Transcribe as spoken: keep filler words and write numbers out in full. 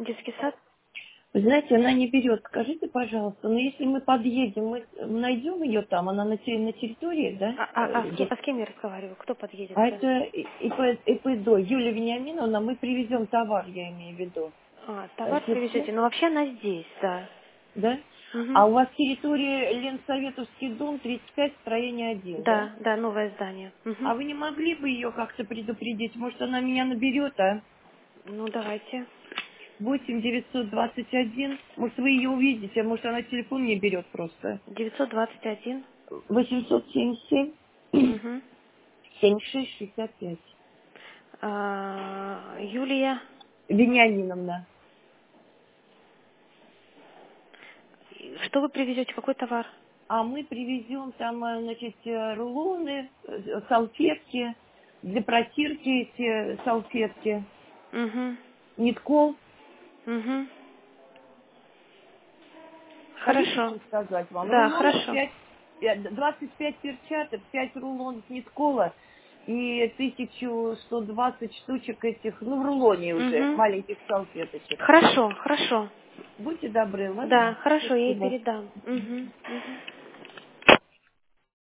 Детский сад? Вы знаете, она не берет. Скажите, пожалуйста, но если мы подъедем, мы найдем ее там, она на, те- на территории, да? А, а- а Э, с, кем, есть. а с кем я разговариваю? Кто подъедет? А это ИПДО, Юлия Вениаминовна, мы привезем товар, я имею в виду. А, Э, товар слушайте, привезете? Ну, вообще она здесь, да. да? Угу. А у вас территория Ленсоветовский дом, тридцать пять, строение один, да? Да, да, новое здание. Угу. А вы не могли бы ее как-то предупредить? Может, она меня наберет, а? Ну, давайте. восемь девятьсот двадцать один. Может, вы ее увидите, а может, она телефон не берет просто. девятьсот двадцать один. восемьсот семьдесят семь Угу. семьдесят шесть шестьдесят пять. А, Юлия. Вениаминовна. Что вы привезете? Какой товар? А мы привезем там, э, значит, э, рулоны, э, салфетки, для протирки эти салфетки, Угу. нитков. Угу. Хотите, Хорошо. что сказать вам? Да, Рулонов хорошо. пять, двадцать пять перчаток, пять рулонов ниткола и тысяча сто двадцать штучек этих, ну, в рулоне уже, Угу. маленьких салфеточек. Хорошо, хорошо. Будьте добры, Да, ладно? хорошо, я ей Спасибо. передам. Угу. Угу.